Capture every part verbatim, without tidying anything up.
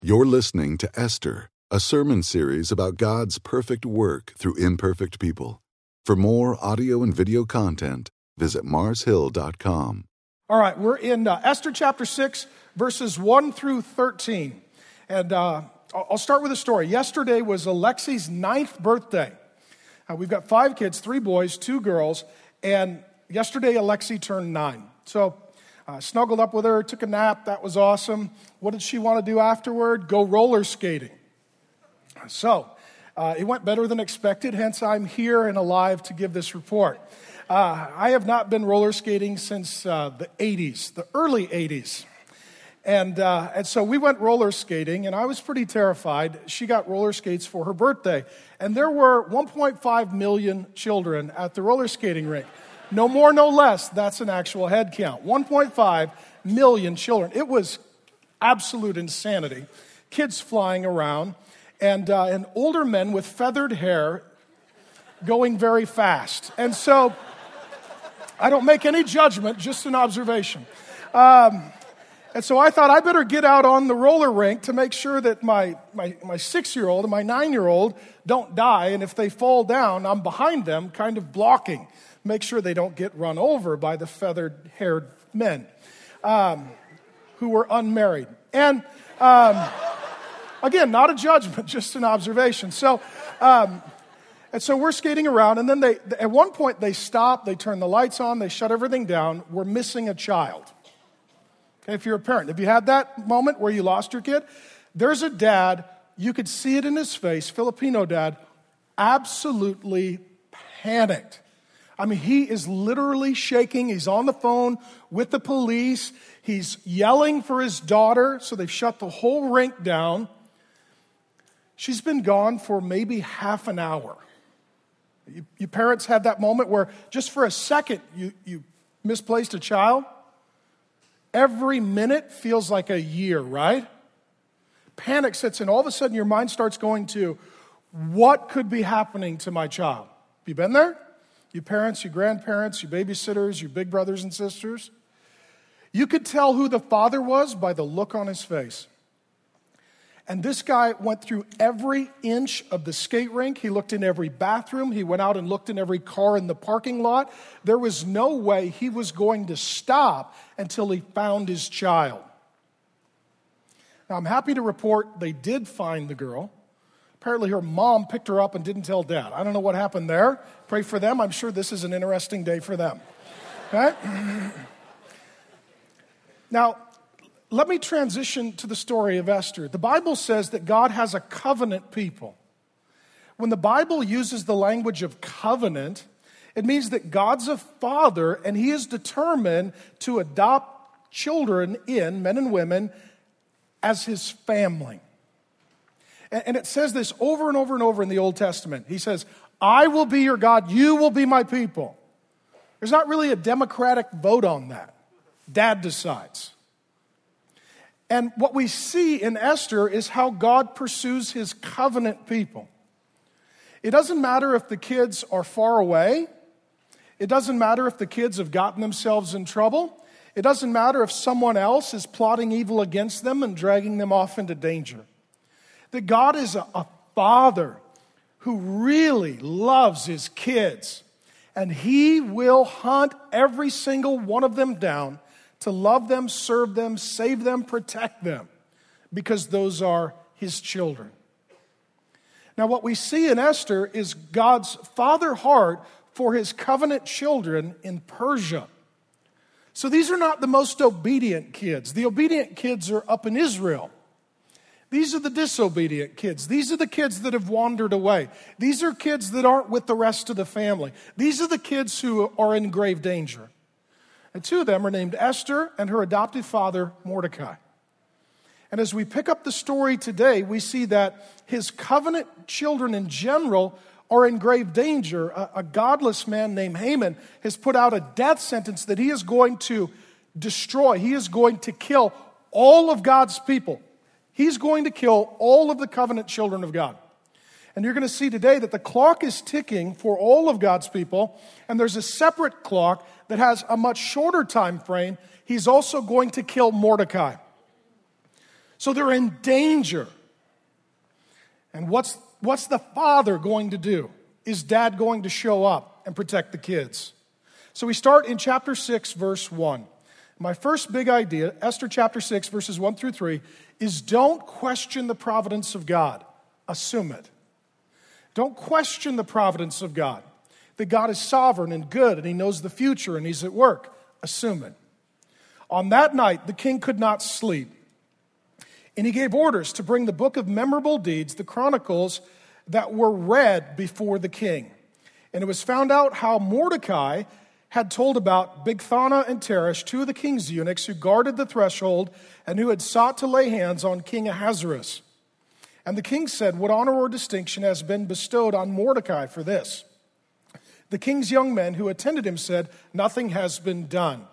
You're listening to Esther, a sermon series about God's perfect work through imperfect people. For more audio and video content, visit mars hill dot com. All right, we're in uh, Esther chapter six, verses one through thirteen. And uh, I'll start with a story. Yesterday was Alexi's ninth birthday. Uh, we've got five kids, three boys, two girls, and yesterday Alexi turned nine. So I uh, snuggled up with her, took a nap. That was awesome. What did she want to do afterward? Go roller skating. So uh, it went better than expected, hence I'm here and alive to give this report. Uh, I have not been roller skating since uh, the eighties, the early eighties. And uh, and so we went roller skating, and I was pretty terrified. She got roller skates for her birthday. And there were one point five million children at the roller skating rink. No more, no less. That's an actual head count. one point five million children. It was absolute insanity. Kids flying around, and, uh, and older men with feathered hair going very fast. And so I don't make any judgment, just an observation. Um, and so I thought I better get out on the roller rink to make sure that my, my, my six-year-old and my nine-year-old don't die. And if they fall down, I'm behind them, kind of blocking. Make sure they don't get run over by the feathered-haired men um, who were unmarried. And um, again, not a judgment, just an observation. So, um, and so we're skating around, and then they, at one point they stop, they turn the lights on, they shut everything down. We're missing a child. Okay, if you're a parent, have you had that moment where you lost your kid? There's a dad, you could see it in his face, Filipino dad, absolutely panicked. I mean, he is literally shaking. He's on the phone with the police. He's yelling for his daughter, so they've shut the whole rink down. She's been gone for maybe half an hour. You, you parents had that moment where just for a second you, you misplaced a child? Every minute feels like a year, right? Panic sets in. All of a sudden your mind starts going to, what could be happening to my child? Have you been there? You parents, you grandparents, you babysitters, you big brothers and sisters. You could tell who the father was by the look on his face. And this guy went through every inch of the skate rink. He looked in every bathroom. He went out and looked in every car in the parking lot. There was no way he was going to stop until he found his child. Now, I'm happy to report they did find the girl. Apparently her mom picked her up and didn't tell dad. I don't know what happened there. Pray for them. I'm sure this is an interesting day for them. Okay? Now, let me transition to the story of Esther. The Bible says that God has a covenant people. When the Bible uses the language of covenant, it means that God's a father and he is determined to adopt children in, men and women, as his family. And it says this over and over and over in the Old Testament. He says, I will be your God, you will be my people. There's not really a democratic vote on that. Dad decides. And what we see in Esther is how God pursues his covenant people. It doesn't matter if the kids are far away. It doesn't matter if the kids have gotten themselves in trouble. It doesn't matter if someone else is plotting evil against them and dragging them off into danger. That God is a, a father who really loves his kids. And he will hunt every single one of them down to love them, serve them, save them, protect them. Because those are his children. Now what we see in Esther is God's father heart for his covenant children in Persia. So these are not the most obedient kids. The obedient kids are up in Israel. These are the disobedient kids. These are the kids that have wandered away. These are kids that aren't with the rest of the family. These are the kids who are in grave danger. And two of them are named Esther and her adoptive father, Mordecai. And as we pick up the story today, we see that his covenant children in general are in grave danger. A, a godless man named Haman has put out a death sentence that he is going to destroy. He is going to kill all of God's people. He's going to kill all of the covenant children of God. And you're going to see today that the clock is ticking for all of God's people, and there's a separate clock that has a much shorter time frame. He's also going to kill Mordecai. So they're in danger. And what's, what's the father going to do? Is dad going to show up and protect the kids? So we start in chapter six, verse one. My first big idea, Esther chapter six, verses one through three, is don't question the providence of God. Assume it. Don't question the providence of God. That God is sovereign and good and he knows the future and he's at work. Assume it. On that night, the king could not sleep. And he gave orders to bring the book of memorable deeds, the chronicles that were read before the king. And it was found out how Mordecai had told about Bigthana and Teresh, two of the king's eunuchs who guarded the threshold and who had sought to lay hands on King Ahasuerus. And the king said, "What honor or distinction has been bestowed on Mordecai for this?" The king's young men who attended him said, "Nothing has been done."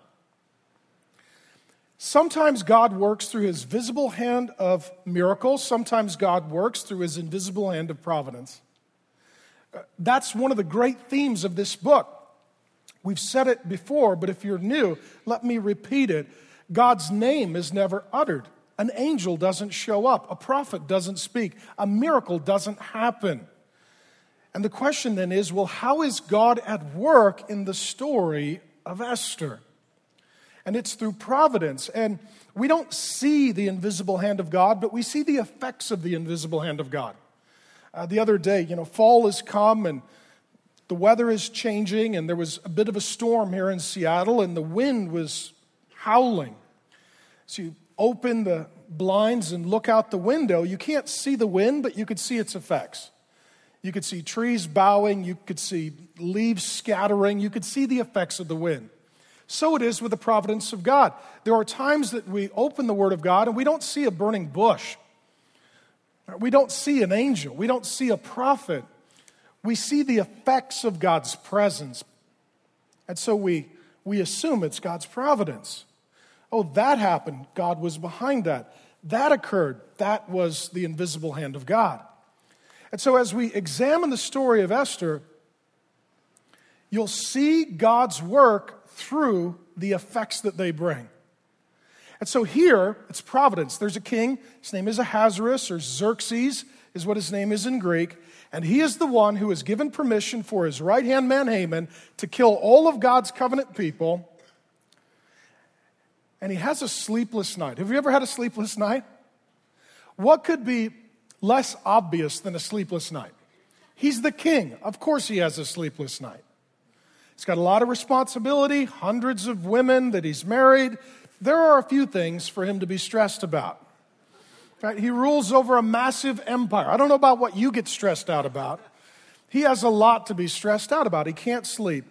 Sometimes God works through his visible hand of miracles. Sometimes God works through his invisible hand of providence. That's one of the great themes of this book. We've said it before, but if you're new, let me repeat it. God's name is never uttered. An angel doesn't show up. A prophet doesn't speak. A miracle doesn't happen. And the question then is, well, how is God at work in the story of Esther? And it's through providence. And we don't see the invisible hand of God, but we see the effects of the invisible hand of God. Uh, the other day, you know, fall has come and the weather is changing, and there was a bit of a storm here in Seattle, and the wind was howling. So you open the blinds and look out the window. You can't see the wind, but you could see its effects. You could see trees bowing. You could see leaves scattering. You could see the effects of the wind. So it is with the providence of God. There are times that we open the Word of God and we don't see a burning bush. We don't see an angel. We don't see a prophet. We see the effects of God's presence. And so we, we assume it's God's providence. Oh, that happened. God was behind that. That occurred. That was the invisible hand of God. And so as we examine the story of Esther, you'll see God's work through the effects that they bring. And so here, it's providence. There's a king. His name is Ahasuerus, or Xerxes is what his name is in Greek. And he is the one who has given permission for his right-hand man Haman to kill all of God's covenant people. And he has a sleepless night. Have you ever had a sleepless night? What could be less obvious than a sleepless night? He's the king. Of course he has a sleepless night. He's got a lot of responsibility, hundreds of women that he's married. There are a few things for him to be stressed about. Right? He rules over a massive empire. I don't know about what you get stressed out about. He has a lot to be stressed out about. He can't sleep.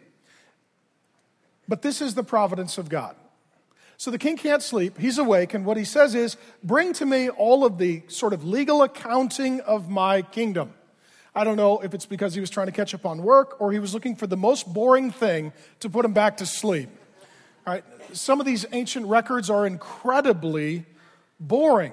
But this is the providence of God. So the king can't sleep. He's awake. And what he says is, bring to me all of the sort of legal accounting of my kingdom. I don't know if it's because he was trying to catch up on work or he was looking for the most boring thing to put him back to sleep. All right. Some of these ancient records are incredibly boring.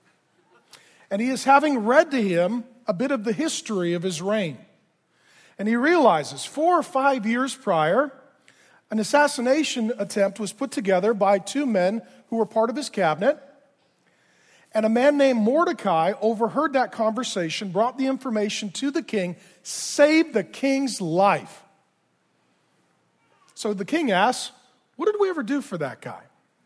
And he is having read to him a bit of the history of his reign. And he realizes four or five years prior, an assassination attempt was put together by two men who were part of his cabinet. And a man named Mordecai overheard that conversation, brought the information to the king, saved the king's life. So the king asks, what did we ever do for that guy?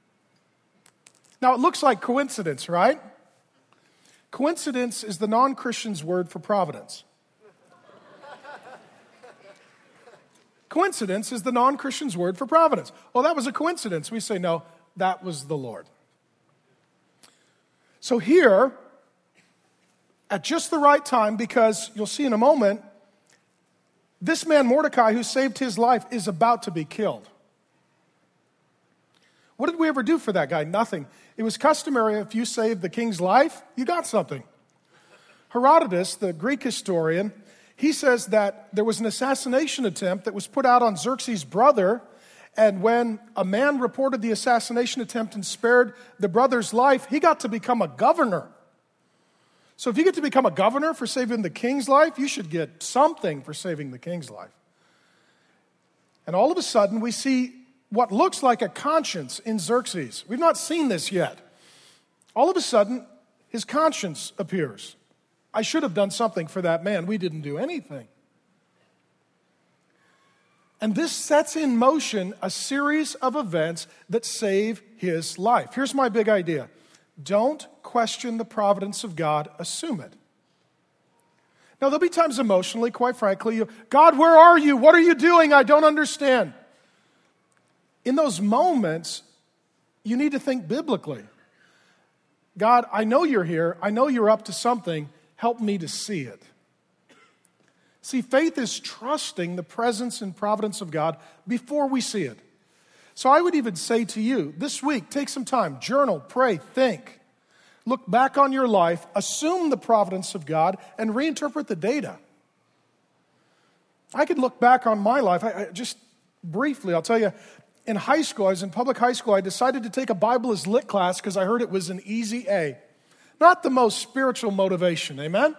Now it looks like coincidence, right? Coincidence is the non-Christian's word for providence. Coincidence is the non-Christian's word for providence. Well, that was a coincidence. We say, no, that was the Lord. So here, at just the right time, because you'll see in a moment, this man Mordecai who saved his life is about to be killed. What did we ever do for that guy? Nothing. It was customary if you saved the king's life, you got something. Herodotus, the Greek historian, he says that there was an assassination attempt that was put out on Xerxes' brother, and when a man reported the assassination attempt and spared the brother's life, he got to become a governor. So if you get to become a governor for saving the king's life, you should get something for saving the king's life. And all of a sudden, we see what looks like a conscience in Xerxes. We've not seen this yet. All of a sudden, his conscience appears. I should have done something for that man. We didn't do anything. And this sets in motion a series of events that save his life. Here's my big idea. Don't question the providence of God, assume it. Now, there'll be times emotionally, quite frankly, you, God, where are you? What are you doing? I don't understand. In those moments, you need to think biblically. God, I know you're here. I know you're up to something. Help me to see it. See, faith is trusting the presence and providence of God before we see it. So I would even say to you, this week, take some time, journal, pray, think. Look back on your life, assume the providence of God, and reinterpret the data. I could look back on my life, I, I, just briefly, I'll tell you, in high school, I was in public high school, I decided to take a Bible as lit class because I heard it was an easy A. Not the most spiritual motivation, amen?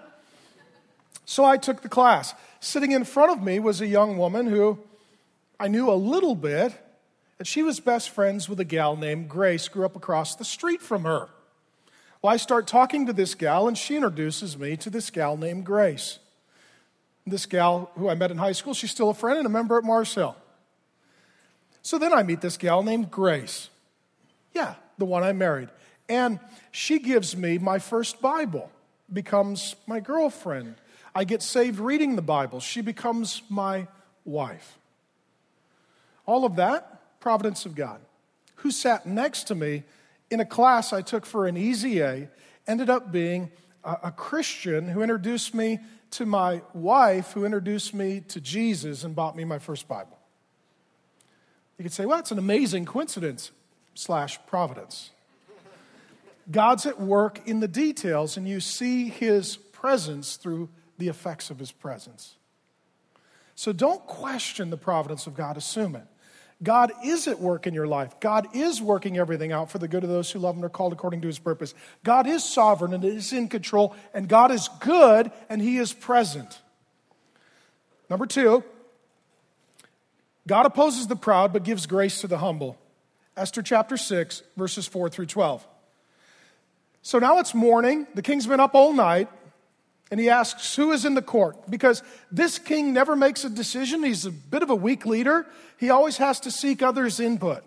So I took the class. Sitting in front of me was a young woman who I knew a little bit, and she was best friends with a gal named Grace, grew up across the street from her. Well, I start talking to this gal, and she introduces me to this gal named Grace. This gal who I met in high school, she's still a friend and a member at Mars Hill. So then I meet this gal named Grace. Yeah, the one I married. And she gives me my first Bible, becomes my girlfriend. I get saved reading the Bible. She becomes my wife. All of that, providence of God. Who sat next to me in a class I took for an easy A, ended up being a, a Christian who introduced me to my wife, who introduced me to Jesus and bought me my first Bible. You could say, well, it's an amazing coincidence slash providence. God's at work in the details, and you see his presence through the effects of his presence. So don't question the providence of God, assume it. God is at work in your life. God is working everything out for the good of those who love him and are called according to his purpose. God is sovereign and is in control, and God is good and he is present. Number two, God opposes the proud but gives grace to the humble. Esther chapter six, verses four through twelve. So now it's morning. The king's been up all night. And he asks, who is in the court? Because this king never makes a decision. He's a bit of a weak leader. He always has to seek others' input.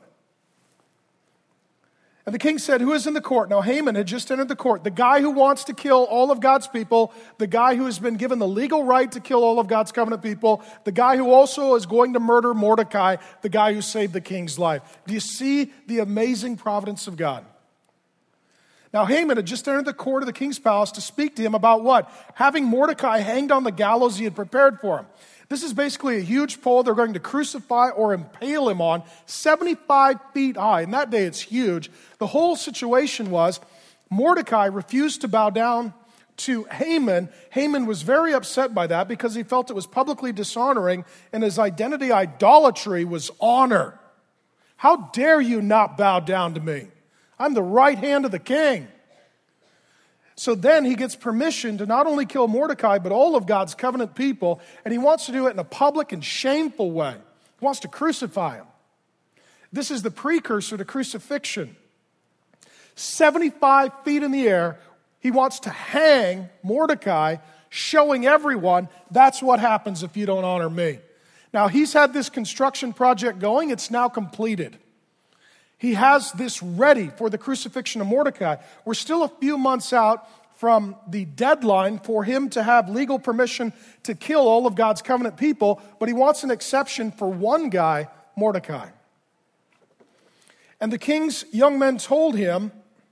And the king said, who is in the court? Now Haman had just entered the court. The guy who wants to kill all of God's people. The guy who has been given the legal right to kill all of God's covenant people. The guy who also is going to murder Mordecai. The guy who saved the king's life. Do you see the amazing providence of God? Now Haman had just entered the court of the king's palace to speak to him about what? Having Mordecai hanged on the gallows he had prepared for him. This is basically a huge pole they're going to crucify or impale him on, seventy-five feet high. In that day, it's huge. The whole situation was Mordecai refused to bow down to Haman. Haman was very upset by that because he felt it was publicly dishonoring, and his identity idolatry was honor. How dare you not bow down to me? I'm the right hand of the king. So then he gets permission to not only kill Mordecai, but all of God's covenant people, and he wants to do it in a public and shameful way. He wants to crucify him. This is the precursor to crucifixion. seventy-five feet in the air, he wants to hang Mordecai, showing everyone that's what happens if you don't honor me. Now, he's had this construction project going. It's now completed. He has this ready for the crucifixion of Mordecai. We're still a few months out from the deadline for him to have legal permission to kill all of God's covenant people, but he wants an exception for one guy, Mordecai. And the king's young men told him,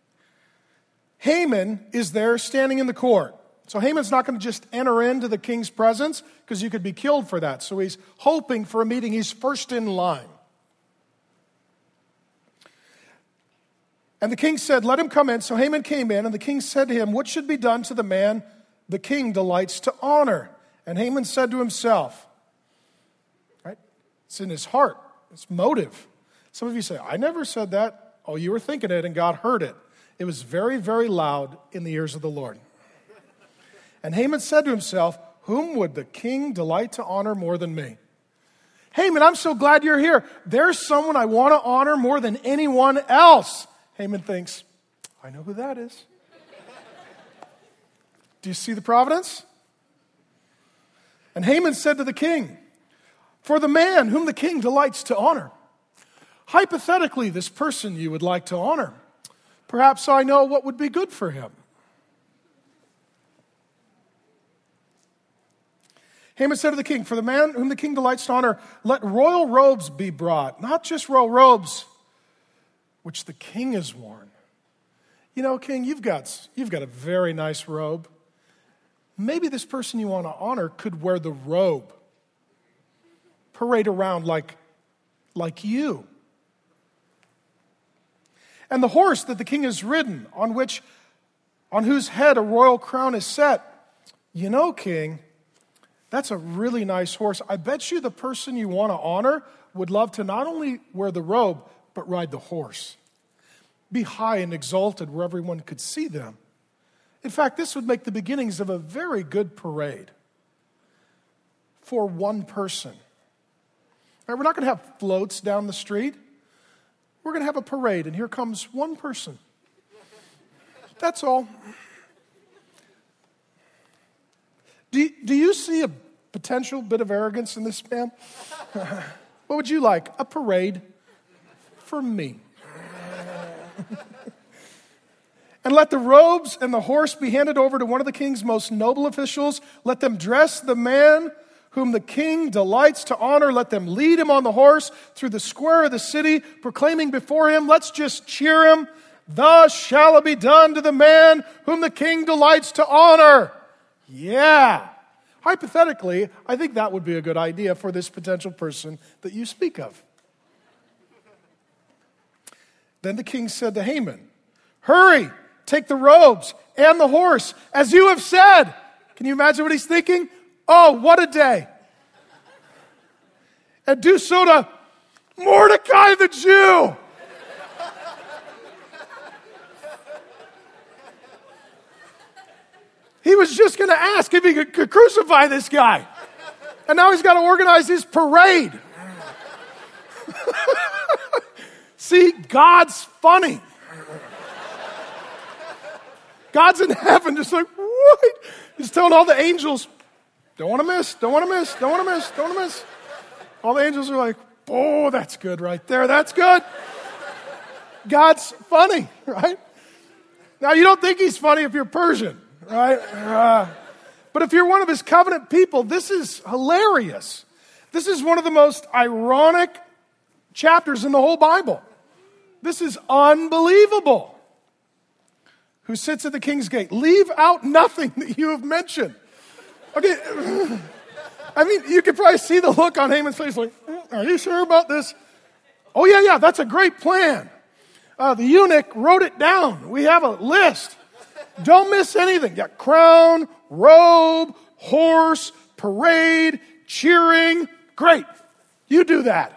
Haman is there standing in the court. So Haman's not going to just enter into the king's presence because you could be killed for that. So he's hoping for a meeting. He's first in line. And the king said, let him come in. So Haman came in, and the king said to him, what should be done to the man the king delights to honor? And Haman said to himself, right? It's in his heart. It's motive. Some of you say, I never said that. Oh, you were thinking it, and God heard it. It was very, very loud in the ears of the Lord. And Haman said to himself, whom would the king delight to honor more than me? Haman, I'm so glad you're here. There's someone I want to honor more than anyone else. Haman thinks, I know who that is. Do you see the providence? And Haman said to the king, for the man whom the king delights to honor, hypothetically, this person you would like to honor, perhaps I know what would be good for him. Haman said to the king, for the man whom the king delights to honor, let royal robes be brought, not just royal robes, which the king has worn. You know, king, you've got, you've got a very nice robe. Maybe this person you want to honor could wear the robe, parade around like, like you. And the horse that the king has ridden, on which, on whose head a royal crown is set, you know, king, that's a really nice horse. I bet you the person you want to honor would love to not only wear the robe, but ride the horse. Be high and exalted where everyone could see them. In fact, this would make the beginnings of a very good parade for one person. Right, we're not going to have floats down the street. We're going to have a parade, and here comes one person. That's all. Do, do you see a potential bit of arrogance in this man? What would you like? A parade for me. And let the robes and the horse be handed over to one of the king's most noble officials. Let them dress the man whom the king delights to honor. Let them lead him on the horse through the square of the city, proclaiming before him, let's just cheer him. Thus shall it be done to the man whom the king delights to honor. Yeah. Hypothetically, I think that would be a good idea for this potential person that you speak of. Then the king said to Haman, hurry, take the robes and the horse, as you have said. Can you imagine what he's thinking? Oh, what a day. And do so to Mordecai the Jew. He was just going to ask if he could, could crucify this guy. And now he's got to organize his parade. See, God's funny. God's in heaven just like, what? He's telling all the angels, don't want to miss, don't want to miss, don't want to miss, don't want to miss. All the angels are like, oh, that's good right there, that's good. God's funny, right? Now, you don't think he's funny if you're Persian, right? Uh, but if you're one of his covenant people, this is hilarious. This is one of the most ironic chapters in the whole Bible. This is unbelievable. Who sits at the king's gate? Leave out nothing that you have mentioned. Okay, I mean, you could probably see the look on Haman's face like, are you sure about this? Oh, yeah, yeah, that's a great plan. Uh, the eunuch wrote it down. We have a list. Don't miss anything. Yeah, crown, robe, horse, parade, cheering. Great. You do that.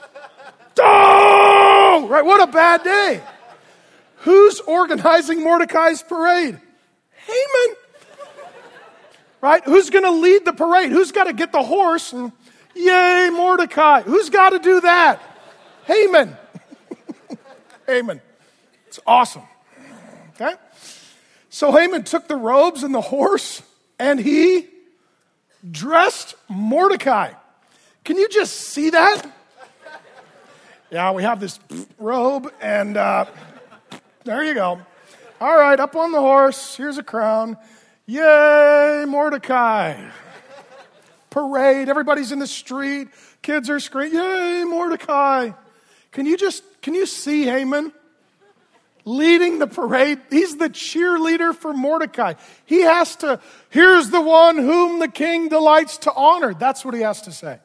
Oh, right, what a bad day. Who's organizing Mordecai's parade? Haman. Right? Who's going to lead the parade? Who's got to get the horse? And, yay, Mordecai. Who's got to do that? Haman. Haman. It's awesome. Okay? So Haman took the robes and the horse, and he dressed Mordecai. Can you just see that? Yeah, we have this robe, and uh, there you go. All right, up on the horse. Here's a crown. Yay, Mordecai. Parade. Everybody's in the street. Kids are screaming, yay, Mordecai. Can you just, can you see Haman leading the parade? He's the cheerleader for Mordecai. He has to, here's the one whom the king delights to honor. That's what he has to say.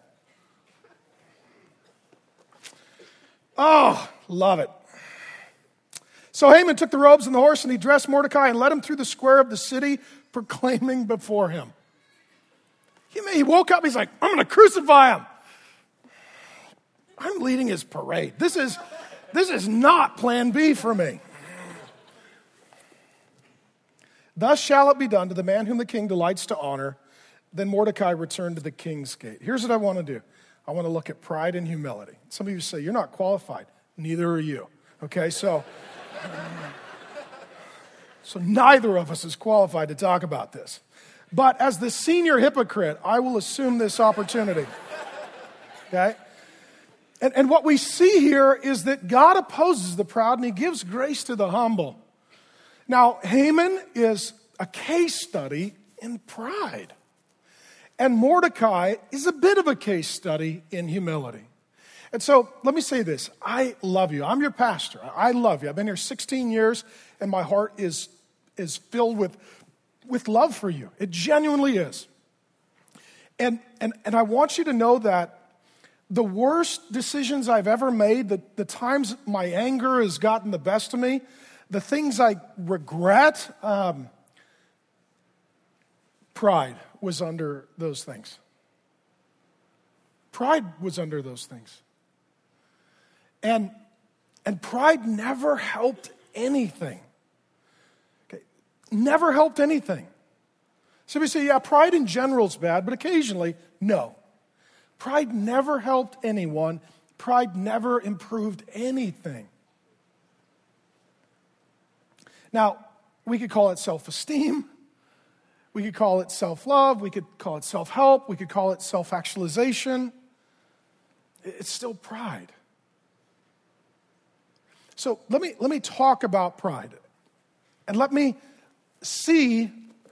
Oh, love it. So Haman took the robes and the horse, and he dressed Mordecai and led him through the square of the city, proclaiming before him. He, he woke up, he's like, I'm going to crucify him. I'm leading his parade. This is, this is not plan B for me. Thus shall it be done to the man whom the king delights to honor. Then Mordecai returned to the king's gate. Here's what I want to do. I want to look at pride and humility. Some of you say, you're not qualified. Neither are you. Okay, so... So neither of us is qualified to talk about this. But as the senior hypocrite, I will assume this opportunity. Okay? And, and what we see here is that God opposes the proud and he gives grace to the humble. Now, Haman is a case study in pride. And Mordecai is a bit of a case study in humility. And so let me say this. I love you. I'm your pastor. I love you. I've been here sixteen years, and my heart is, is filled with, with love for you. It genuinely is. And, and, and I want you to know that the worst decisions I've ever made, the, the times my anger has gotten the best of me, the things I regret, um, pride was under those things. Pride was under those things. And, and pride never helped anything. Okay? Never helped anything. So we say, yeah, pride in general is bad, but occasionally, no. Pride never helped anyone. Pride never improved anything. Now, we could call it self-esteem. We could call it self-love. We could call it self-help. We could call it self-actualization. It's still pride. So let me, let me talk about pride. And let me see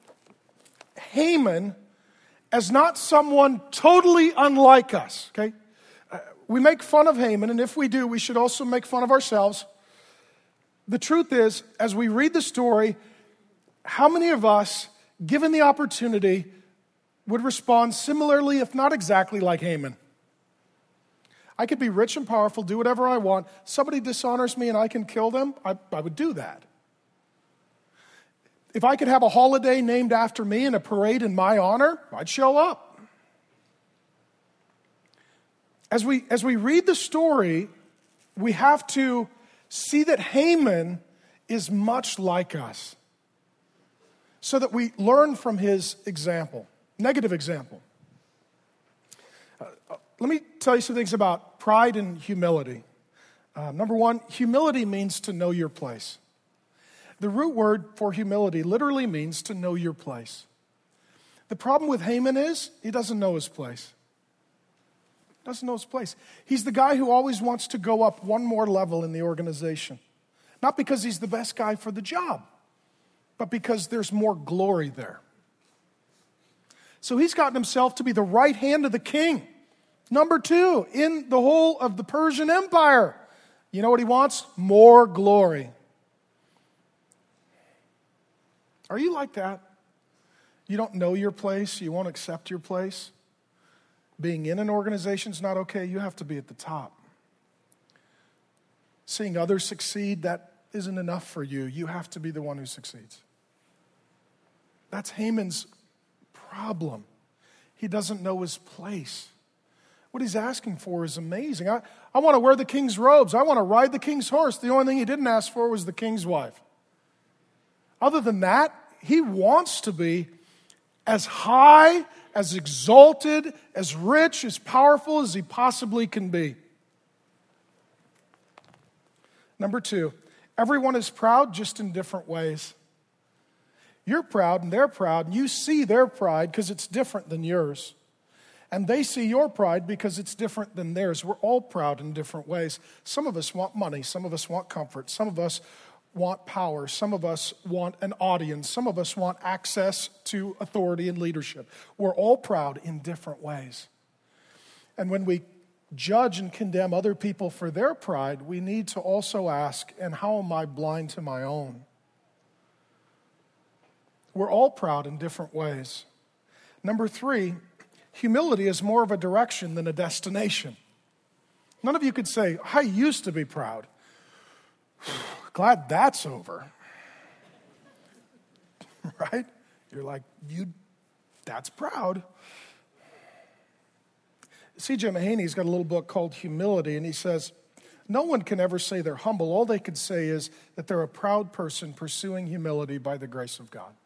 Haman as not someone totally unlike us, okay? Uh, we make fun of Haman, and if we do, we should also make fun of ourselves. The truth is, as we read the story, how many of us, given the opportunity, would respond similarly, if not exactly like Haman? I could be rich and powerful, do whatever I want. Somebody dishonors me and I can kill them, I, I would do that. If I could have a holiday named after me and a parade in my honor, I'd show up. As we, as we read the story, we have to see that Haman is much like us, so that we learn from his example, negative example. Uh, let me tell you some things about pride and humility. Uh, number one, humility means to know your place. The root word for humility literally means to know your place. The problem with Haman is he doesn't know his place. Doesn't know his place. He's the guy who always wants to go up one more level in the organization. Not because he's the best guy for the job, but because there's more glory there. So he's gotten himself to be the right hand of the king. Number two, in the whole of the Persian Empire. You know what he wants? More glory. Are you like that? You don't know your place. You won't accept your place. Being in an organization is not okay. You have to be at the top. Seeing others succeed, that isn't enough for you. You have to be the one who succeeds. That's Haman's problem. He doesn't know his place. What he's asking for is amazing. I, I want to wear the king's robes. I want to ride the king's horse. The only thing he didn't ask for was the king's wife. Other than that, he wants to be as high, as exalted, as rich, as powerful as he possibly can be. Number two, everyone is proud, just in different ways. You're proud and they're proud, and you see their pride because it's different than yours. And they see your pride because it's different than theirs. We're all proud in different ways. Some of us want money. Some of us want comfort. Some of us want power. Some of us want an audience. Some of us want access to authority and leadership. We're all proud in different ways. And when we judge and condemn other people for their pride, we need to also ask, and how am I blind to my own? We're all proud in different ways. Number three, humility is more of a direction than a destination. None of you could say, I used to be proud. Glad that's over. Right? You're like, you, that's proud. C J Mahaney's got a little book called Humility, and he says, no one can ever say they're humble. All they could say is that they're a proud person pursuing humility by the grace of God.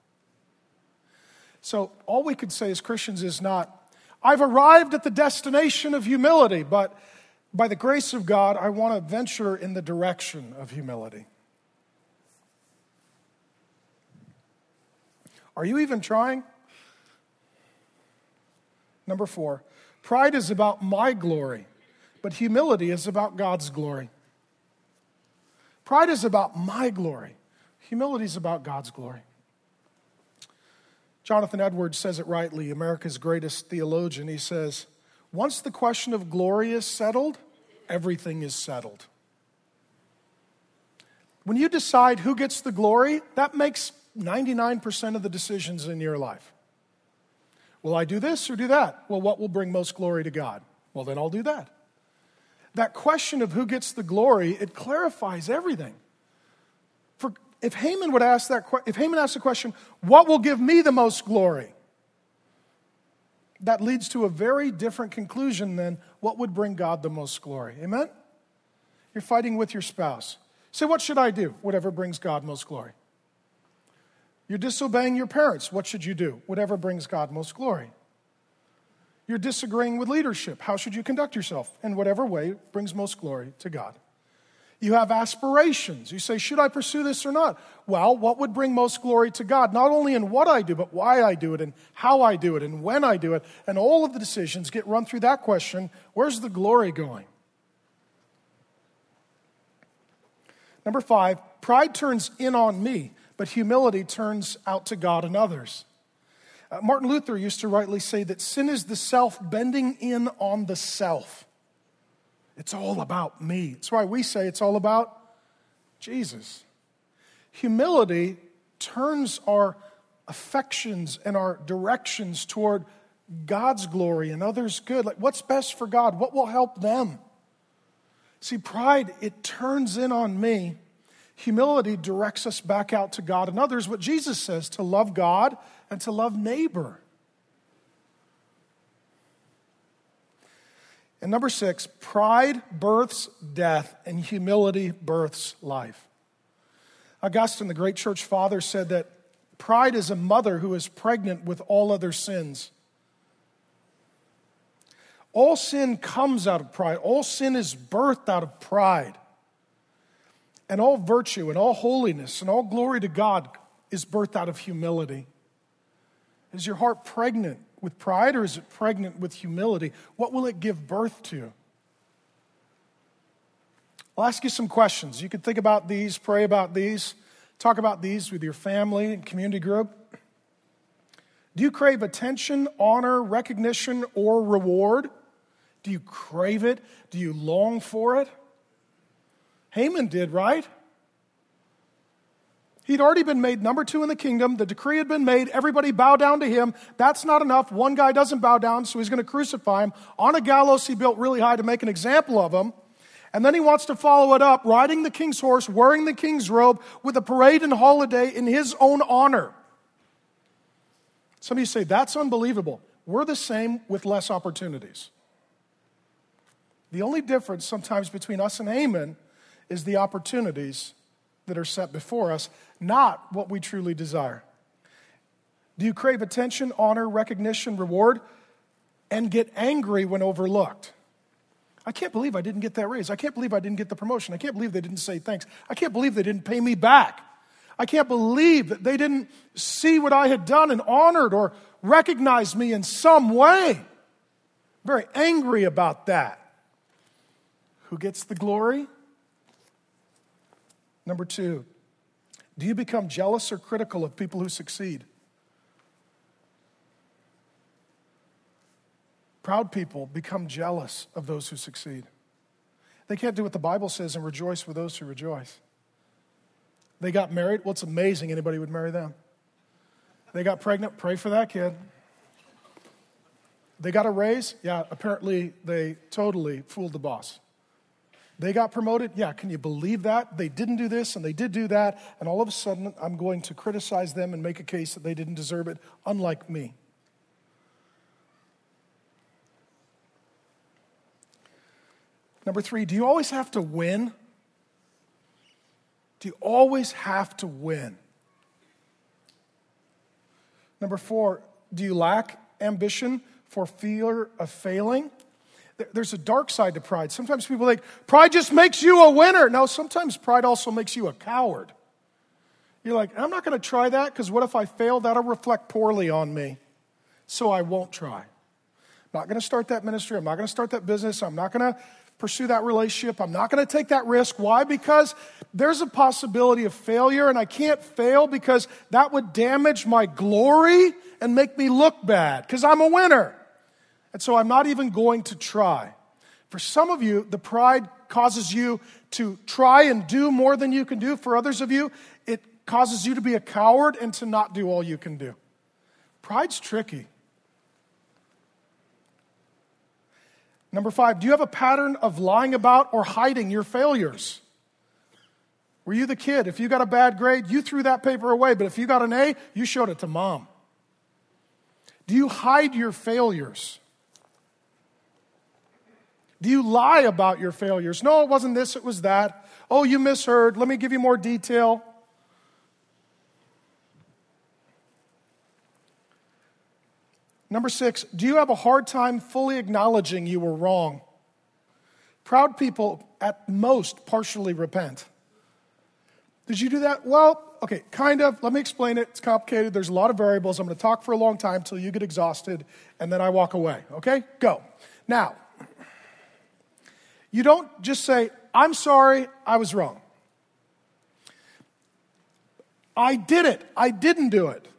So all we could say as Christians is not, I've arrived at the destination of humility, but by the grace of God, I want to venture in the direction of humility. Are you even trying? Number four, pride is about my glory, but humility is about God's glory. Pride is about my glory. Humility is about God's glory. Jonathan Edwards says it rightly, America's greatest theologian. He says, once the question of glory is settled, everything is settled. When you decide who gets the glory, that makes ninety-nine percent of the decisions in your life. Will I do this or do that? Well, what will bring most glory to God? Well, then I'll do that. That question of who gets the glory, it clarifies everything. For if Haman would ask that, if Haman asked the question, what will give me the most glory? That leads to a very different conclusion than what would bring God the most glory. Amen? You're fighting with your spouse. Say, what should I do? Whatever brings God most glory. You're disobeying your parents. What should you do? Whatever brings God most glory. You're disagreeing with leadership. How should you conduct yourself? In whatever way brings most glory to God. You have aspirations. You say, should I pursue this or not? Well, what would bring most glory to God? Not only in what I do, but why I do it and how I do it and when I do it. And all of the decisions get run through that question. Where's the glory going? Number five, pride turns in on me, but humility turns out to God and others. Uh, Martin Luther used to rightly say that sin is the self bending in on the self. It's all about me. That's why we say it's all about Jesus. Humility turns our affections and our directions toward God's glory and others' good. Like, what's best for God? What will help them? See, pride, it turns in on me. Humility directs us back out to God and others. What Jesus says, to love God and to love neighbor. And number six, pride births death and humility births life. Augustine, the great church father, said that pride is a mother who is pregnant with all other sins. All sin comes out of pride. All sin is birthed out of pride. And all virtue and all holiness and all glory to God is birthed out of humility. Is your heart pregnant with pride or is it pregnant with humility? What will it give birth to? I'll ask you some questions. You can think about these, pray about these, talk about these with your family and community group. Do you crave attention, honor, recognition, or reward? Do you crave it? Do you long for it? Haman did, right? He'd already been made number two in the kingdom. The decree had been made. Everybody bow down to him. That's not enough. One guy doesn't bow down, so he's going to crucify him. On a gallows he built really high to make an example of him. And then he wants to follow it up, riding the king's horse, wearing the king's robe, with a parade and holiday in his own honor. Some of you say, that's unbelievable. We're the same with less opportunities. The only difference sometimes between us and Haman is the opportunities that are set before us, not what we truly desire. Do you crave attention, honor, recognition, reward, and get angry when overlooked? I can't believe I didn't get that raise. I can't believe I didn't get the promotion. I can't believe they didn't say thanks. I can't believe they didn't pay me back. I can't believe that they didn't see what I had done and honored or recognized me in some way. I'm very angry about that. Who gets the glory? Number two, do you become jealous or critical of people who succeed? Proud people become jealous of those who succeed. They can't do what the Bible says and rejoice with those who rejoice. They got married. Well, it's amazing anybody would marry them. They got pregnant. Pray for that kid. They got a raise. Yeah, apparently they totally fooled the boss. They got promoted. Yeah, can you believe that? They didn't do this and they did do that. And all of a sudden, I'm going to criticize them and make a case that they didn't deserve it, unlike me. Number three, do you always have to win? Do you always have to win? Number four, do you lack ambition for fear of failing? There's a dark side to pride. Sometimes people think, pride just makes you a winner. No, sometimes pride also makes you a coward. You're like, I'm not going to try that because what if I fail? That'll reflect poorly on me. So I won't try. I'm not going to start that ministry. I'm not going to start that business. I'm not going to pursue that relationship. I'm not going to take that risk. Why? Because there's a possibility of failure, and I can't fail because that would damage my glory and make me look bad because I'm a winner. And so I'm not even going to try. For some of you, the pride causes you to try and do more than you can do. For others of you, it causes you to be a coward and to not do all you can do. Pride's tricky. Number five, do you have a pattern of lying about or hiding your failures? Were you the kid? If you got a bad grade, you threw that paper away. But if you got an A, you showed it to mom. Do you hide your failures? Do you lie about your failures? No, it wasn't this, it was that. Oh, you misheard. Let me give you more detail. Number six, do you have a hard time fully acknowledging you were wrong? Proud people, at most, partially repent. Did you do that? Well, okay, kind of. Let me explain it. It's complicated. There's a lot of variables. I'm going to talk for a long time until you get exhausted, and then I walk away. Okay? Go. Now, you don't just say, I'm sorry, I was wrong. I did it. I didn't do it.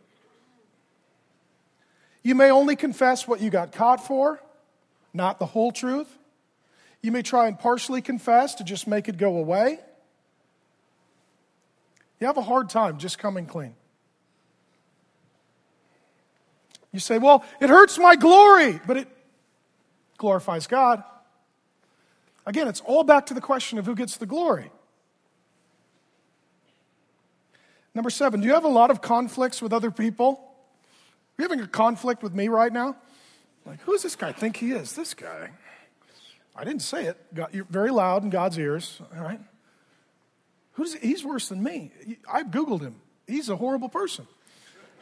You may only confess what you got caught for, not the whole truth. You may try and partially confess to just make it go away. You have a hard time just coming clean. You say, well, it hurts my glory, but it glorifies God. Again, it's all back to the question of who gets the glory. Number seven, do you have a lot of conflicts with other people? Are you having a conflict with me right now? Like, who does this guy think he is? This guy. I didn't say it. Got, you're very loud in God's ears. All right. Who's he's worse than me. I Googled him. He's a horrible person. Uh,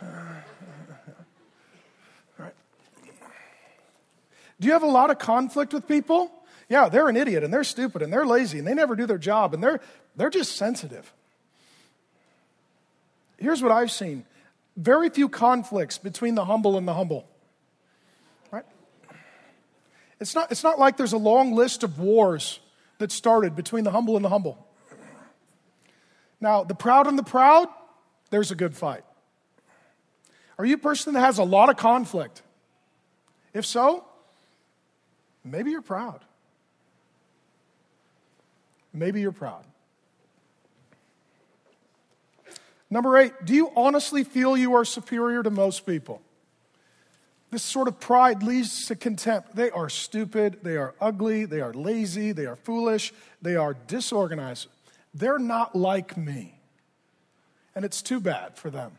all right. Do you have a lot of conflict with people? Yeah, they're an idiot and they're stupid and they're lazy and they never do their job and they're they're just sensitive. Here's what I've seen. Very few conflicts between the humble and the humble. Right? It's not, it's not like there's a long list of wars that started between the humble and the humble. Now, the proud and the proud, there's a good fight. Are you a person that has a lot of conflict? If so, maybe you're proud. Maybe you're proud. Number eight, do you honestly feel you are superior to most people? This sort of pride leads to contempt. They are stupid, they are ugly, they are lazy, they are foolish, they are disorganized. They're not like me. And it's too bad for them.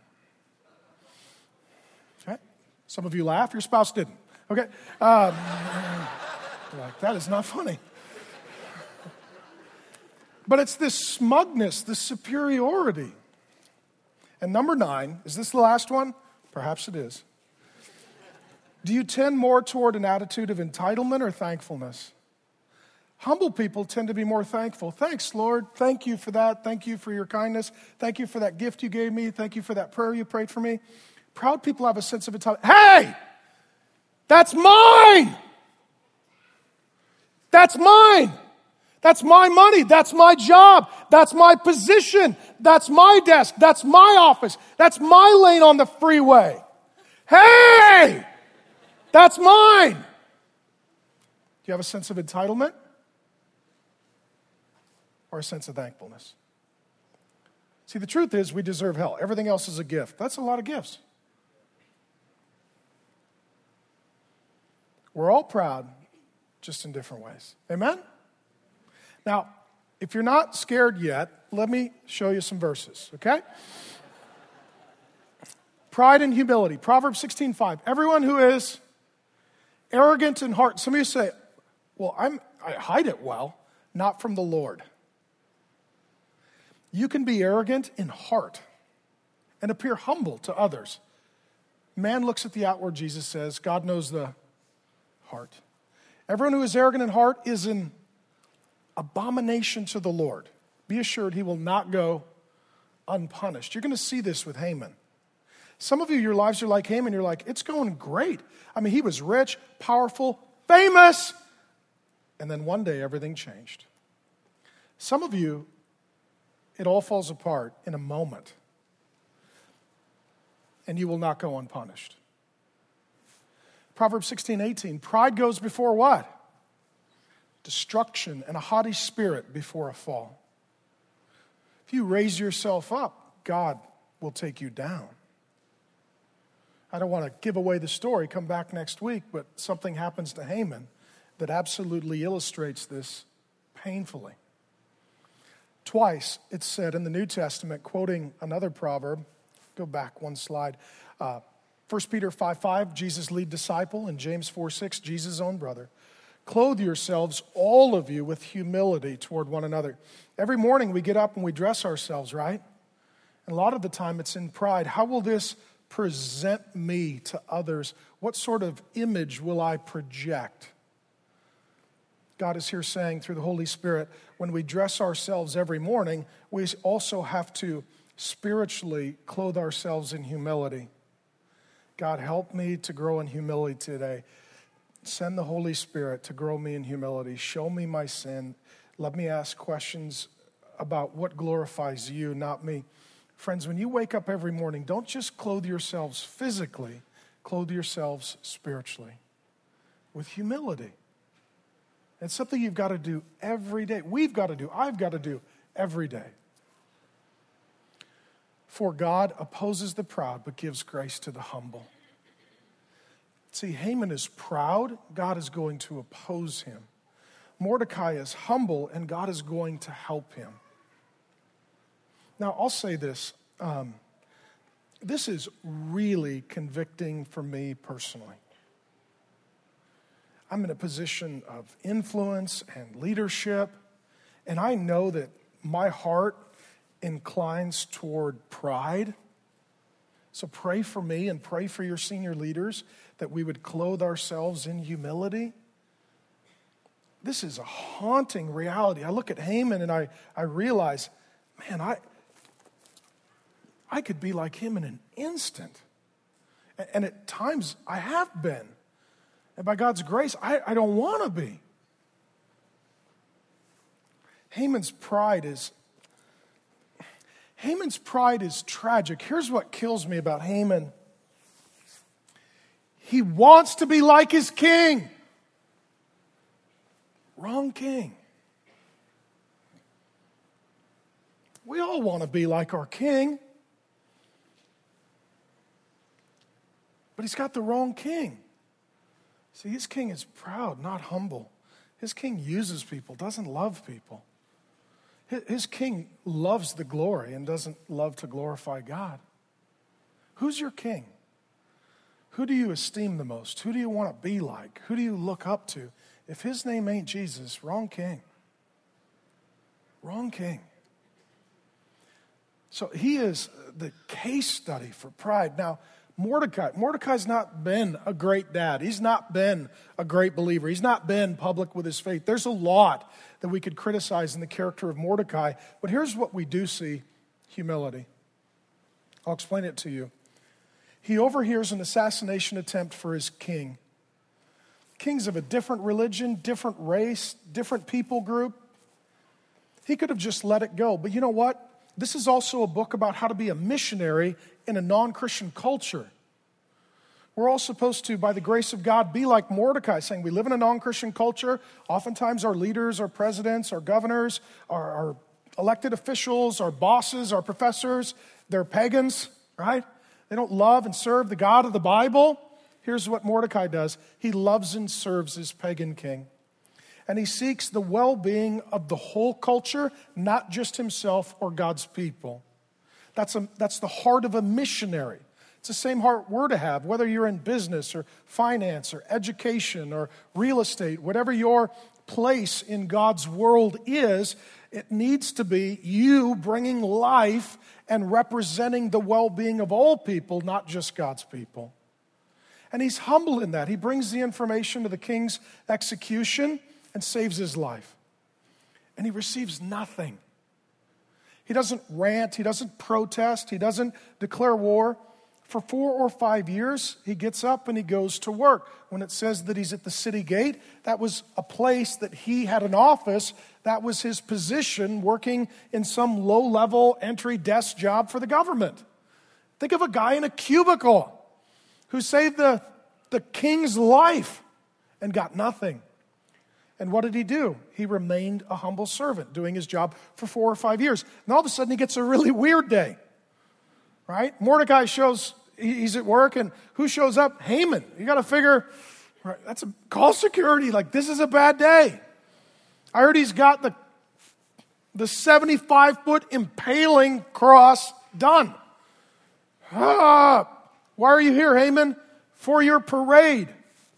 Okay? Some of you laugh, your spouse didn't. Okay? Um, like, that is not funny. But it's this smugness, this superiority. And number nine, is this the last one? Perhaps it is. Do you tend more toward an attitude of entitlement or thankfulness? Humble people tend to be more thankful. Thanks, Lord. Thank you for that. Thank you for your kindness. Thank you for that gift you gave me. Thank you for that prayer you prayed for me. Proud people have a sense of entitlement. Hey, that's mine. That's mine. That's my money. That's my job. That's my position. That's my desk. That's my office. That's my lane on the freeway. Hey, that's mine. Do you have a sense of entitlement or a sense of thankfulness? See, the truth is we deserve hell. Everything else is a gift. That's a lot of gifts. We're all proud, just in different ways. Amen? Now, if you're not scared yet, let me show you some verses, okay? Pride and humility. Proverbs sixteen five. Everyone who is arrogant in heart. Some of you say, well, I'm, I hide it well, not from the Lord. You can be arrogant in heart and appear humble to others. Man looks at the outward, Jesus says. God knows the heart. Everyone who is arrogant in heart is an abomination to the Lord. Be assured he will not go unpunished. You're going to see this with Haman. Some of you, your lives are like Haman. You're like, it's going great. I mean, he was rich, powerful, famous. And then one day, everything changed. Some of you, it all falls apart in a moment. And you will not go unpunished. Proverbs sixteen eighteen, pride goes before what? Destruction, and a haughty spirit before a fall. If you raise yourself up, God will take you down. I don't want to give away the story, come back next week, but something happens to Haman that absolutely illustrates this painfully. Twice it's said in the New Testament, quoting another proverb, go back one slide, uh, First Peter five five, Jesus' lead disciple, and James four six, Jesus' own brother. Clothe yourselves, all of you, with humility toward one another. Every morning we get up and we dress ourselves, right? And a lot of the time it's in pride. How will this present me to others? What sort of image will I project? God is here saying through the Holy Spirit, when we dress ourselves every morning, we also have to spiritually clothe ourselves in humility. God, help me to grow in humility today. Send the Holy Spirit to grow me in humility. Show me my sin. Let me ask questions about what glorifies you, not me. Friends, when you wake up every morning, don't just clothe yourselves physically, clothe yourselves spiritually with humility. It's something you've got to do every day. We've got to do, I've got to do every day. For God opposes the proud, but gives grace to the humble. See, Haman is proud. God is going to oppose him. Mordecai is humble, and God is going to help him. Now, I'll say this. Um, this is really convicting for me personally. I'm in a position of influence and leadership, and I know that my heart inclines toward pride. So pray for me and pray for your senior leaders that we would clothe ourselves in humility. This is a haunting reality. I look at Haman and I, I realize, man, I, I could be like him in an instant. And at times I have been. And by God's grace, I, I don't want to be. Haman's pride is Haman's pride is tragic. Here's what kills me about Haman. He wants to be like his king. Wrong king. We all want to be like our king. But he's got the wrong king. See, his king is proud, not humble. His king uses people, doesn't love people. His king loves the glory and doesn't love to glorify God. Who's your king? Who do you esteem the most? Who do you want to be like? Who do you look up to? If his name ain't Jesus, wrong king. Wrong king. So he is the case study for pride. Now, Mordecai, Mordecai's not been a great dad. He's not been a great believer. He's not been public with his faith. There's a lot that we could criticize in the character of Mordecai. But here's what we do see, humility. I'll explain it to you. He overhears an assassination attempt for his king. Kings of a different religion, different race, different people group. He could have just let it go. But you know what? This is also a book about how to be a missionary in a non-Christian culture. We're all supposed to, by the grace of God, be like Mordecai, saying we live in a non-Christian culture. Oftentimes our leaders, our presidents, our governors, our, our elected officials, our bosses, our professors, they're pagans, right? They don't love and serve the God of the Bible. Here's what Mordecai does. He loves and serves his pagan king. And he seeks the well-being of the whole culture, not just himself or God's people. That's, a, that's the heart of a missionary. It's the same heart we're to have, whether you're in business or finance or education or real estate, whatever your place in God's world is, it needs to be you bringing life and representing the well-being of all people, not just God's people. And he's humble in that. He brings the information to the king's execution and saves his life. And he receives nothing. He doesn't rant. He doesn't protest. He doesn't declare war. For four or five years, he gets up and he goes to work. When it says that he's at the city gate, that was a place that he had an office. That was his position, working in some low-level entry desk job for the government. Think of a guy in a cubicle who saved the, the king's life and got nothing. And what did he do? He remained a humble servant, doing his job for four or five years. And all of a sudden, he gets a really weird day. Right? Mordecai shows, he's at work, and who shows up? Haman. You got to figure, right, that's a call security. Like, this is a bad day. I heard he's got the the seventy-five foot impaling cross done. Ah, why are you here, Haman? For your parade.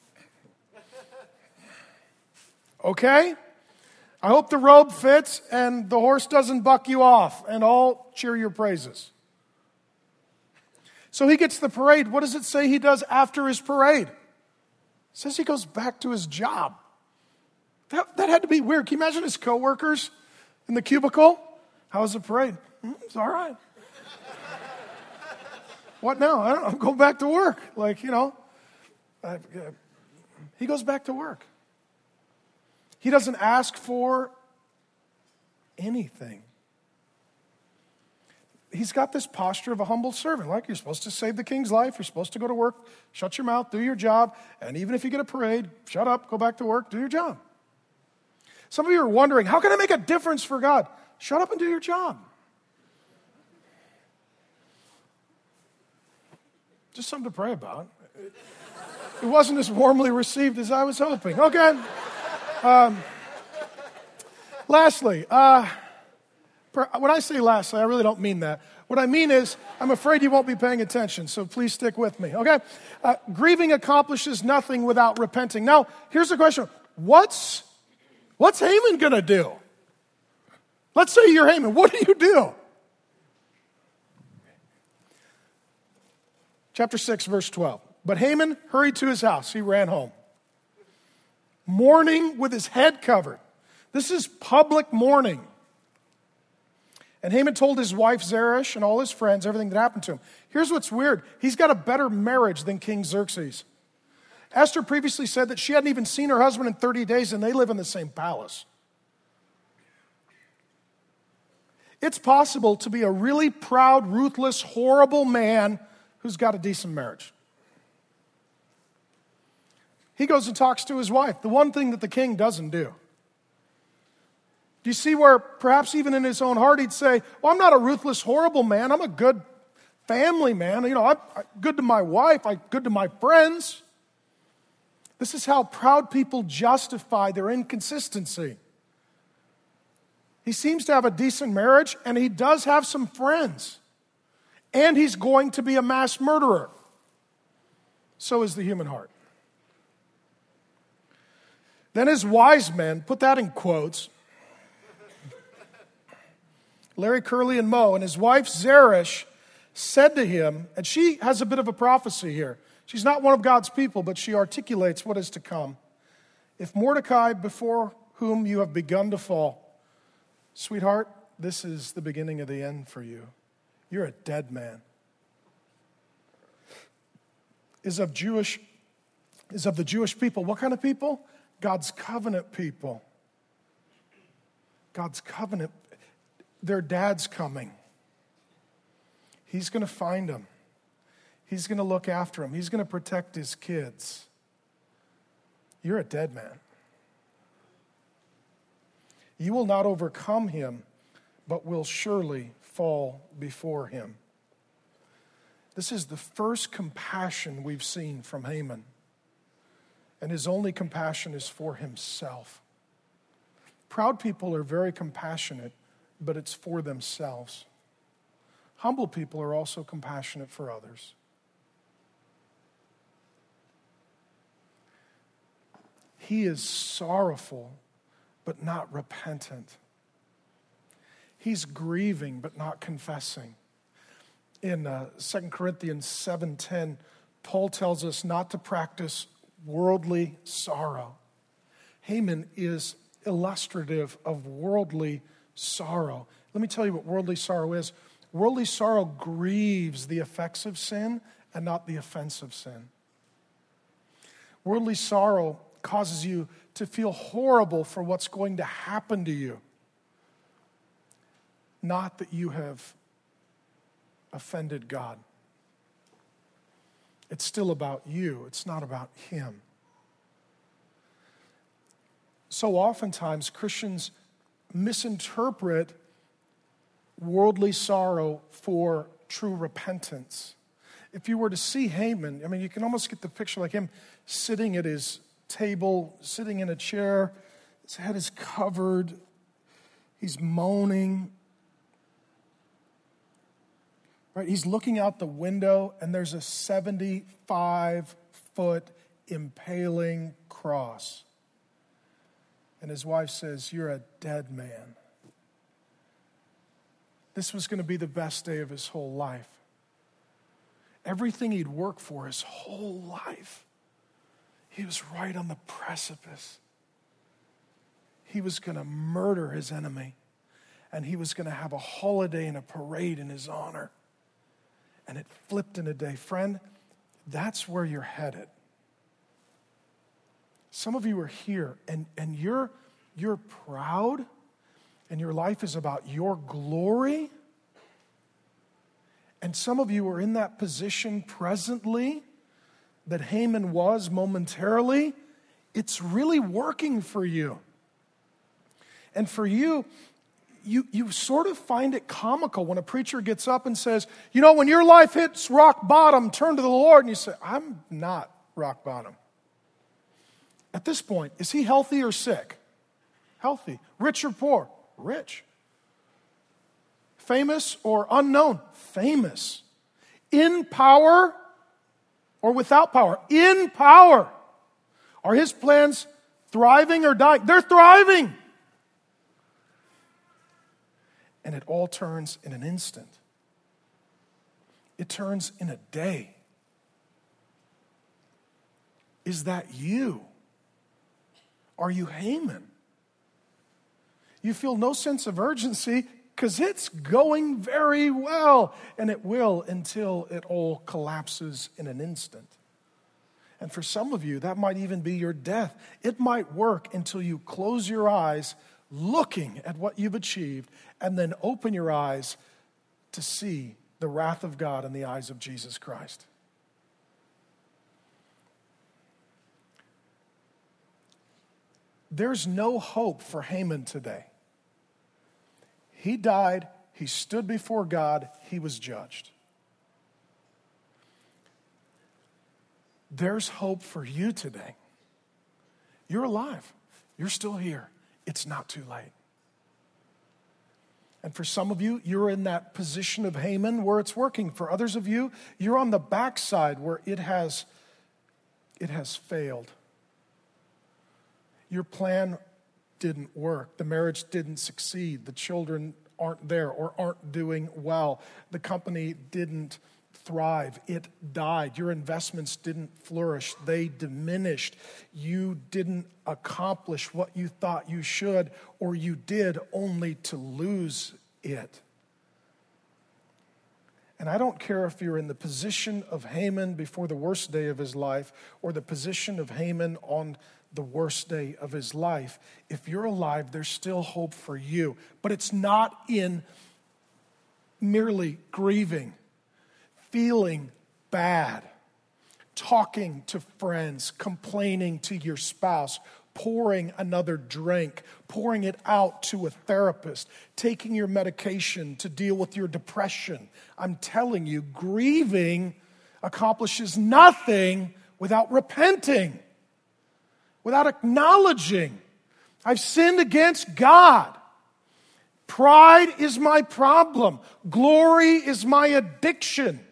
Okay? I hope the robe fits and the horse doesn't buck you off, and all cheer your praises. So he gets the parade. What does it say he does after his parade? It says he goes back to his job. That, that had to be weird. Can you imagine his coworkers in the cubicle? How was the parade? Mm, it's all right. What now? I don't know. I'm going back to work. Like, you know, uh, he goes back to work. He doesn't ask for anything. He's got this posture of a humble servant. Like, you're supposed to save the king's life. You're supposed to go to work, shut your mouth, do your job. And even if you get a parade, shut up, go back to work, do your job. Some of you are wondering, how can I make a difference for God? Shut up and do your job. Just something to pray about. It wasn't as warmly received as I was hoping. Okay. Um, lastly, uh, when I say lastly, I really don't mean that. What I mean is, I'm afraid you won't be paying attention, so please stick with me, okay? Uh, grieving accomplishes nothing without repenting. Now, here's the question. What's, what's Haman going to do? Let's say you're Haman. What do you do? Chapter six, verse twelve. But Haman hurried to his house. He ran home, mourning with his head covered. This is public mourning. And Haman told his wife Zeresh and all his friends everything that happened to him. Here's what's weird. He's got a better marriage than King Xerxes. Esther previously said that she hadn't even seen her husband in thirty days, and they live in the same palace. It's possible to be a really proud, ruthless, horrible man who's got a decent marriage. He goes and talks to his wife, the one thing that the king doesn't do. Do you see where perhaps even in his own heart he'd say, well, I'm not a ruthless, horrible man. I'm a good family man. You know, I'm good to my wife. I'm good to my friends. This is how proud people justify their inconsistency. He seems to have a decent marriage, and he does have some friends. And he's going to be a mass murderer. So is the human heart. Then his wise men, put that in quotes, Larry, Curly, and Moe, and his wife Zeresh said to him, and she has a bit of a prophecy here. She's not one of God's people, but she articulates what is to come. If Mordecai, before whom you have begun to fall, sweetheart, this is the beginning of the end for you. You're a dead man. Is of Jewish, is of the Jewish people. What kind of people? God's covenant people. God's covenant. Their dad's coming. He's going to find them. He's going to look after them. He's going to protect his kids. You're a dead man. You will not overcome him, but will surely fall before him. This is the first compassion we've seen from Haman. And his only compassion is for himself. Proud people are very compassionate, but it's for themselves. Humble people are also compassionate for others. He is sorrowful, but not repentant. He's grieving, but not confessing. In uh, Second Corinthians seven ten, Paul tells us not to practice worldly sorrow. Haman is illustrative of worldly sorrow. Let me tell you what worldly sorrow is. Worldly sorrow grieves the effects of sin and not the offense of sin. Worldly sorrow causes you to feel horrible for what's going to happen to you, not that you have offended God. It's still about you. It's not about Him. So oftentimes Christians misinterpret worldly sorrow for true repentance. If you were to see Haman, I mean, you can almost get the picture like him sitting at his table, sitting in a chair, his head is covered, he's moaning. Right? He's looking out the window, and there's a seventy-five foot impaling cross. And his wife says, "You're a dead man." This was going to be the best day of his whole life. Everything he'd worked for his whole life, he was right on the precipice. He was going to murder his enemy, and he was going to have a holiday and a parade in his honor. And it flipped in a day. Friend, that's where you're headed. Some of you are here, and, and you're, you're proud, and your life is about your glory. And some of you are in that position presently that Haman was momentarily. It's really working for you. And for you, you, you sort of find it comical when a preacher gets up and says, you know, when your life hits rock bottom, turn to the Lord. And you say, I'm not rock bottom. At this point, is he healthy or sick? Healthy. Rich or poor? Rich. Famous or unknown? Famous. In power or without power? In power. Are his plans thriving or dying? They're thriving. And it all turns in an instant. It turns in a day. Is that you? Are you Haman? You feel no sense of urgency because it's going very well, and it will until it all collapses in an instant. And for some of you, that might even be your death. It might work until you close your eyes looking at what you've achieved, and then open your eyes to see the wrath of God in the eyes of Jesus Christ. There's no hope for Haman today. He died, he stood before God, he was judged. There's hope for you today. You're alive. You're still here. It's not too late. And for some of you, you're in that position of Haman where it's working. For others of you, you're on the backside where it has, it has failed. Your plan didn't work. The marriage didn't succeed. The children aren't there or aren't doing well. The company didn't thrive. It died. Your investments didn't flourish. They diminished. You didn't accomplish what you thought you should, or you did only to lose it. And I don't care if you're in the position of Haman before the worst day of his life or the position of Haman on the worst day of his life. If you're alive, there's still hope for you. But it's not in merely grieving, feeling bad, talking to friends, complaining to your spouse, pouring another drink, pouring it out to a therapist, taking your medication to deal with your depression. I'm telling you, grieving accomplishes nothing without repenting, without acknowledging, I've sinned against God. Pride is my problem. Glory is my addiction.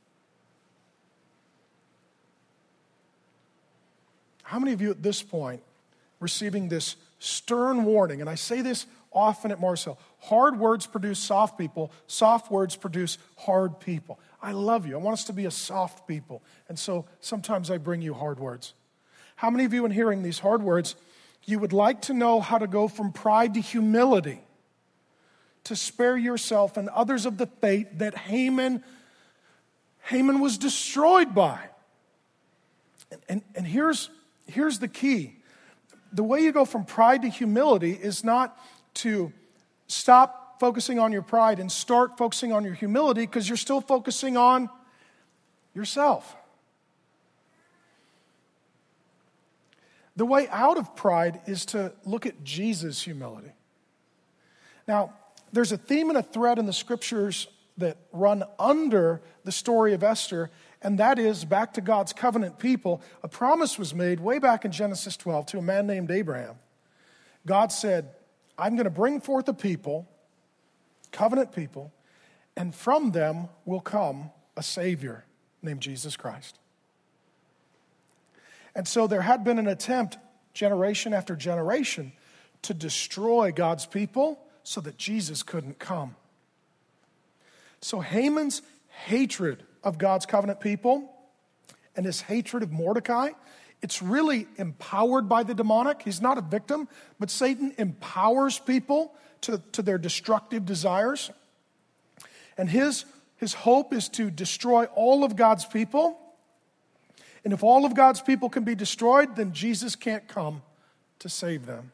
How many of you at this point receiving this stern warning, and I say this often at Mars Hill, hard words produce soft people, soft words produce hard people. I love you. I want us to be a soft people, and so sometimes I bring you hard words. How many of you in hearing these hard words, you would like to know how to go from pride to humility? to spare yourself and others of the fate that Haman, Haman was destroyed by. And, and, and here's, here's the key. The way you go from pride to humility is not to stop focusing on your pride and start focusing on your humility, because you're still focusing on yourself. The way out of pride is to look at Jesus' humility. Now, there's a theme and a thread in the scriptures that run under the story of Esther, and that is back to God's covenant people. A promise was made way back in Genesis twelve to a man named Abraham. God said, I'm going to bring forth a people, covenant people, and from them will come a Savior named Jesus Christ. And so there had been an attempt, generation after generation, to destroy God's people so that Jesus couldn't come. So Haman's hatred of God's covenant people and his hatred of Mordecai, it's really empowered by the demonic. He's not a victim, but Satan empowers people to, to their destructive desires. And his, his hope is to destroy all of God's people. And if all of God's people can be destroyed, then Jesus can't come to save them.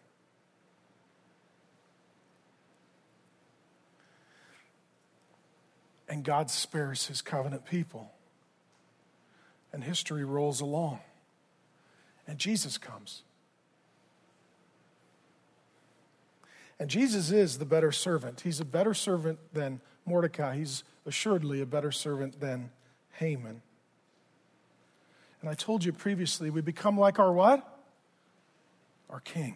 And God spares his covenant people. And history rolls along. And Jesus comes. And Jesus is the better servant. He's a better servant than Mordecai. He's assuredly a better servant than Haman. And I told you previously, we become like our what? Our King.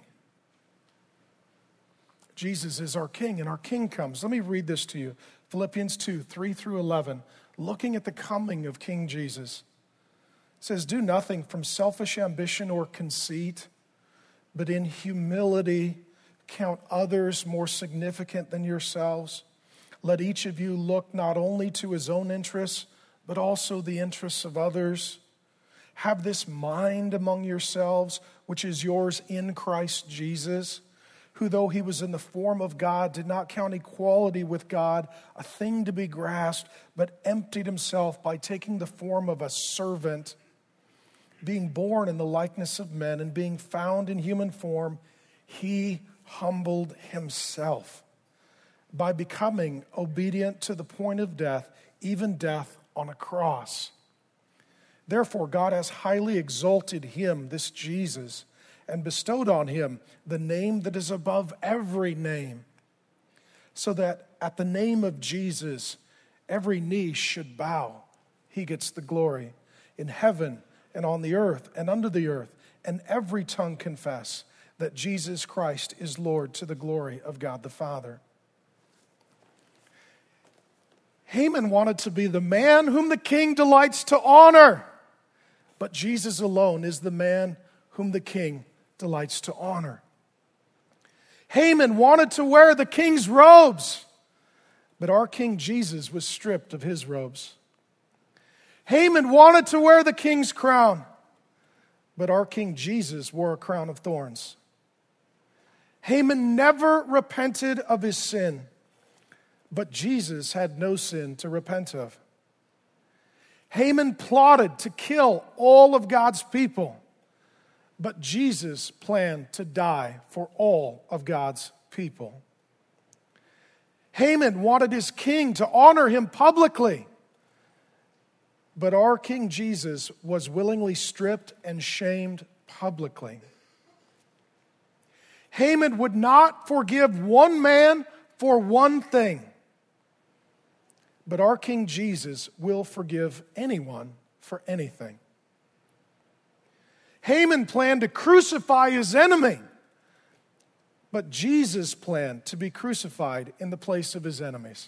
Jesus is our King, and our King comes. Let me read this to you. Philippians two, three through eleven. Looking at the coming of King Jesus. It says, do nothing from selfish ambition or conceit, but in humility count others more significant than yourselves. Let each of you look not only to his own interests, but also the interests of others. Have this mind among yourselves, which is yours in Christ Jesus, who though he was in the form of God, did not count equality with God a thing to be grasped, but emptied himself by taking the form of a servant, being born in the likeness of men, and being found in human form, he humbled himself by becoming obedient to the point of death, even death on a cross. Therefore, God has highly exalted him, this Jesus, and bestowed on him the name that is above every name, so that at the name of Jesus, every knee should bow. He gets the glory in heaven and on the earth and under the earth, and every tongue confess that Jesus Christ is Lord, to the glory of God the Father. Haman wanted to be the man whom the king delights to honor, but Jesus alone is the man whom the king delights to honor. Haman wanted to wear the king's robes, but our King Jesus was stripped of his robes. Haman wanted to wear the king's crown, but our King Jesus wore a crown of thorns. Haman never repented of his sin, but Jesus had no sin to repent of. Haman plotted to kill all of God's people, but Jesus planned to die for all of God's people. Haman wanted his king to honor him publicly, but our King Jesus was willingly stripped and shamed publicly. Haman would not forgive one man for one thing, but our King Jesus will forgive anyone for anything. Haman planned to crucify his enemy, but Jesus planned to be crucified in the place of his enemies.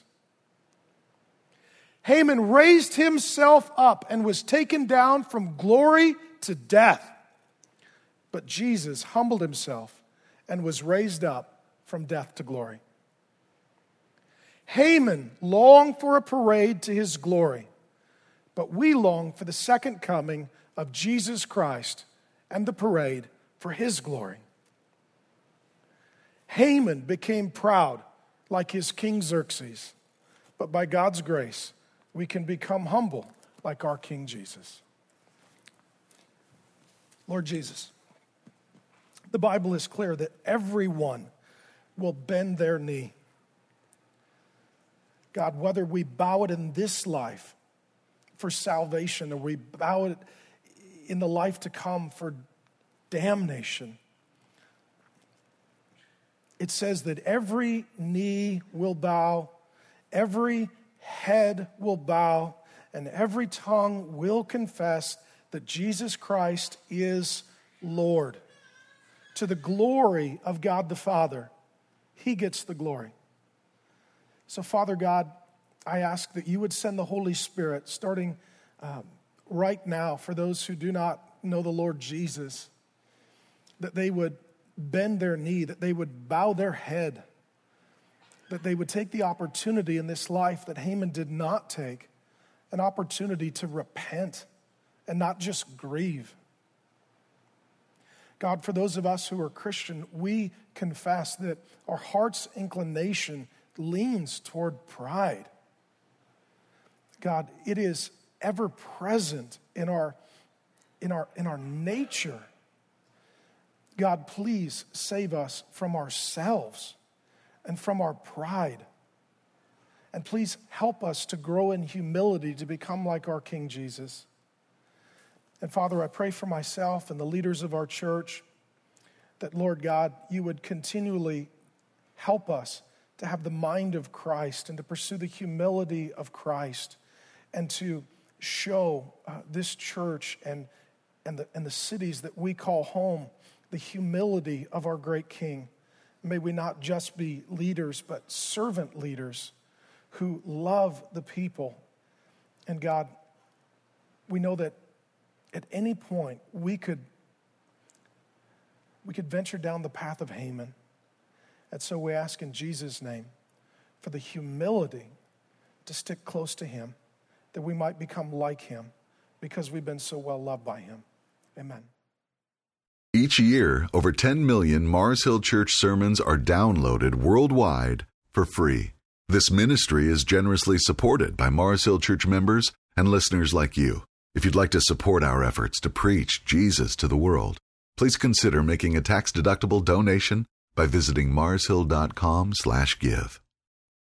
Haman raised himself up and was taken down from glory to death, but Jesus humbled himself and was raised up from death to glory. Haman longed for a parade to his glory, but we long for the second coming of Jesus Christ and the parade for his glory. Haman became proud like his King Xerxes, but by God's grace, we can become humble like our King Jesus. Lord Jesus, the Bible is clear that everyone will bend their knee. God, whether we bow it in this life for salvation or we bow it in the life to come for damnation, it says that every knee will bow, every head will bow, and every tongue will confess that Jesus Christ is Lord. To the glory of God the Father, he gets the glory. So, Father God, I ask that you would send the Holy Spirit, starting um, right now, for those who do not know the Lord Jesus, that they would bend their knee, that they would bow their head, that they would take the opportunity in this life that Haman did not take, an opportunity to repent and not just grieve. God, for those of us who are Christian, we confess that our heart's inclination leans toward pride. God, it is ever present in our, in our, in our nature. God, please save us from ourselves and from our pride. And please help us to grow in humility to become like our King Jesus. And Father, I pray for myself and the leaders of our church that, Lord God, you would continually help us to have the mind of Christ and to pursue the humility of Christ and to show uh, this church and, and, the, and the cities that we call home the humility of our great King. May we not just be leaders, but servant leaders who love the people. And God, we know that at any point we could, we could venture down the path of Haman. And so we ask in Jesus' name for the humility to stick close to him, that we might become like him because we've been so well loved by him. Amen. Each year, over ten million Mars Hill Church sermons are downloaded worldwide for free. This ministry is generously supported by Mars Hill Church members and listeners like you. If you'd like to support our efforts to preach Jesus to the world, please consider making a tax-deductible donation by visiting marshill dot com slash give.